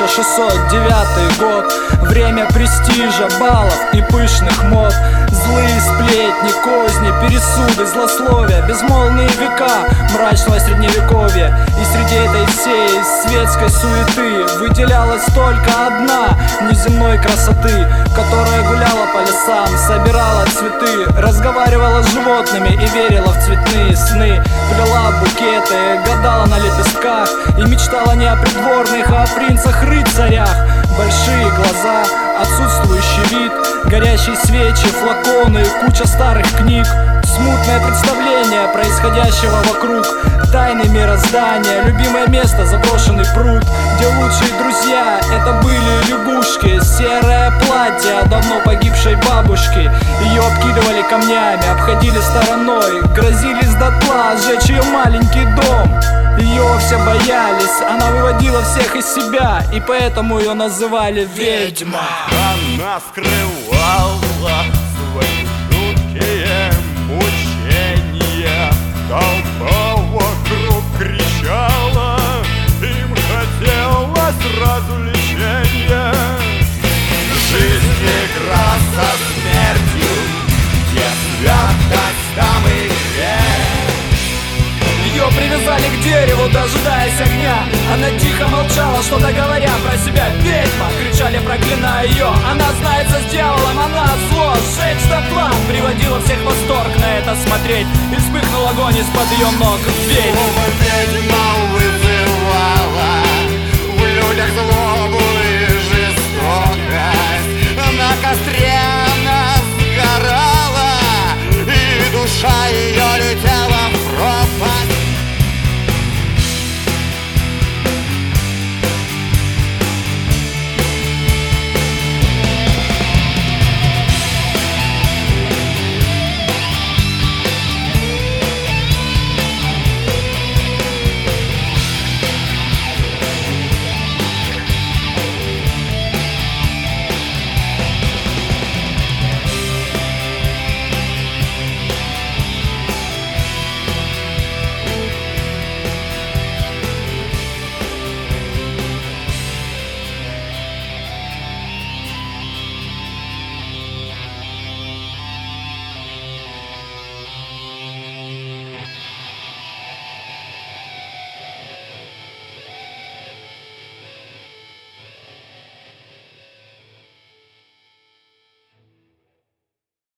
1609 год. Время престижа, баллов и пышных мод. Злые сплетни, козни, пересуды, злословия, безмолвные века мрачного средневековья. И среди этой всей светской суеты выделялась только одна неземной красоты, которая гуляла по лесам, собирала цветы, разговаривала с животными и верила в цветные сны. Плела букеты, гадала на лепестках и мечтала не о придворных, а о принцах-рыцарях. Большие глаза, отсутствующий вид, горящие свечи, флаконы, куча старых книг. Смутное представление происходящего вокруг, тайны мироздания, любимое место, заброшенный пруд, где лучшие друзья — это были лягушки. Серое платье давно погибшей бабушки. Ее обкидывали камнями, обходили стороной, грозились дотла сжечь ее маленький дом. Ее все боялись, она выводила всех из себя, и поэтому ее называли ведьма. Она скрывала свои жуткие мучения. Толпа вокруг кричала, им хотелось развлечения. Жизнь игра со смертью, где святость, там и грех. Ее привязали к дереву, дожидаясь огня. Она тихо молчала, что-то говоря про себя. Ведьма! Кричали, проклиная ее. Она знается с дьяволом, она зло, сжечь дотла. Приводила всех в восторг на это смотреть. И вспыхнул огонь из-под ее ног. Ведьма! Ведьма